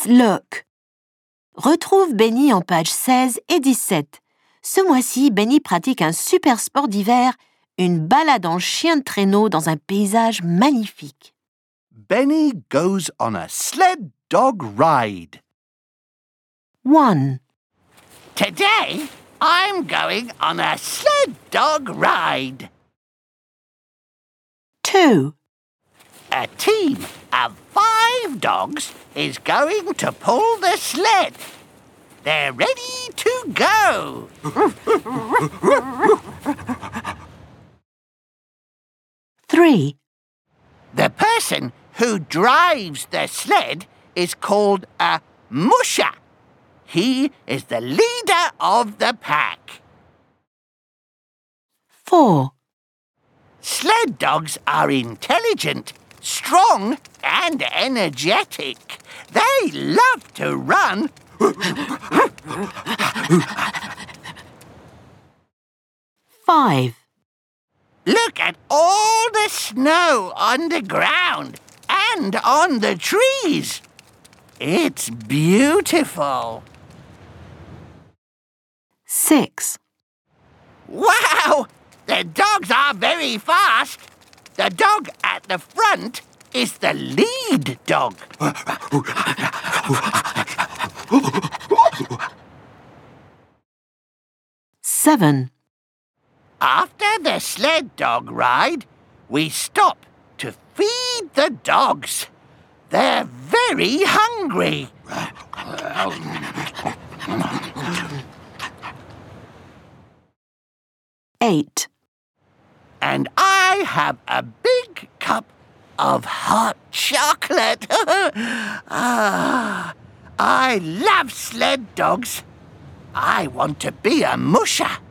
look. Retrouve Benny en pages 16 et 17. Ce mois-ci, Benny pratique un super sport d'hiver, une balade en chien de traîneau dans un paysage magnifique. Benny goes on a sled dog ride. 1. Today, I'm going on a sled dog ride. 2. A team of 5 dogs is going to pull the sled. They're ready to go. 3. The person who drives the sled is called a musher. He is the leader of the pack. 4. Sled dogs are intelligent, strong and energetic. They love to run. 5. Look at all the snow on the ground and on the trees. It's beautiful. 6. Wow! The dogs are very fast. The dog at the front is the lead dog. 7. After the sled dog ride, we stop to feed the dogs. They're very hungry. 8. And I have a big cup of hot chocolate. I love sled dogs. I want to be a musher.